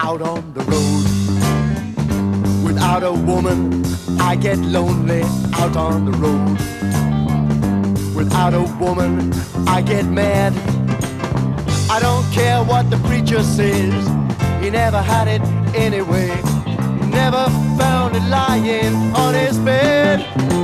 out on the road. Without a woman, I get lonely out on the road. Without a woman, I get mad. I don't care what the preacher says, he never had it anyway. Never found it lying on his bed.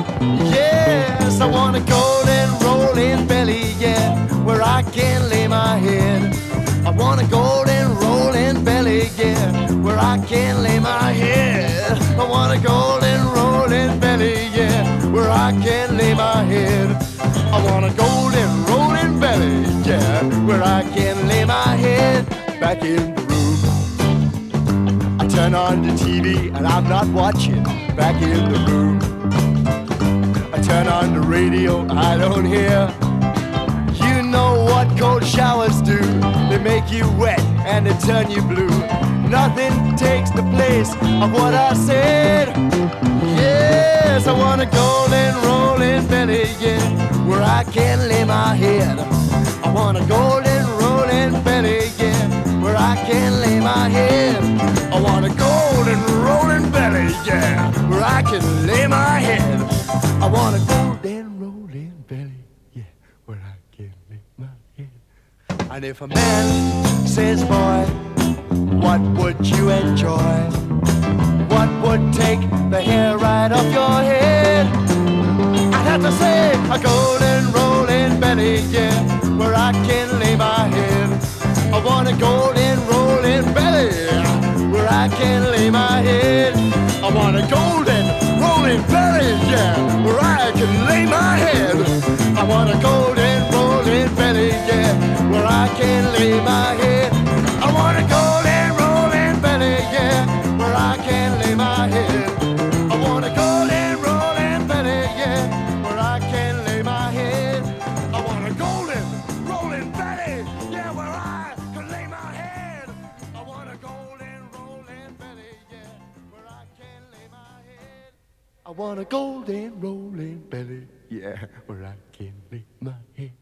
Yes, I want a golden rolling belly, yeah, where I can lay my head. I want a golden rolling belly, yeah, where I can lay my head. I want a golden rolling belly, yeah, where I can lay my head. I want a golden rolling belly, yeah, where I can lay my head. Back in the room, I turn on the TV and I'm not watching. Back in the room, I turn on the radio, I don't hear. You know what cold showers do, they make you wet and they turn you blue. Nothing takes the place of what I said. Yes, I want a golden rolling belly, yeah, where I can lay my head. I want a golden rolling belly, yeah, where I can lay my head. I want a golden rolling belly, yeah, where I can lay my head. I want a golden rolling belly, yeah, where I can lay my head. And if a man says, boy, what would you enjoy? What would take the hair right off your head? I'd have to say a golden rolling belly, yeah, where I can lay my head. I want a golden rolling belly, where I can lay my head. I want a golden rolling belly, yeah, where I can lay my head. I want a golden rolling belly, yeah, where I can lay my head. I want a golden rolling belly, yeah, where I can lay my head. I want a golden rolling belly, yeah, where I can lay my head. I want a golden rolling belly, yeah, where I can lay my head. I want a golden rolling belly, yeah, where I can lay my head. I want a golden rolling belly, yeah, where I can lay my head.